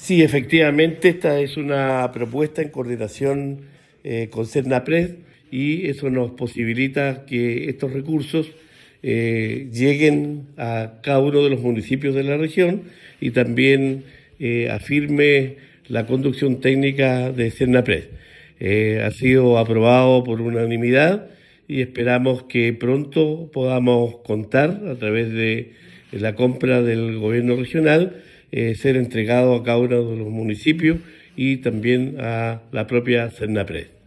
Sí, efectivamente, esta es una propuesta en coordinación con Cernapred y eso nos posibilita que estos recursos lleguen a cada uno de los municipios de la región y también afirme la conducción técnica de Cernapred. Ha sido aprobado por unanimidad y esperamos que pronto podamos contar a través de la compra del gobierno regional ser entregado a cada uno de los municipios y también a la propia Cernapred.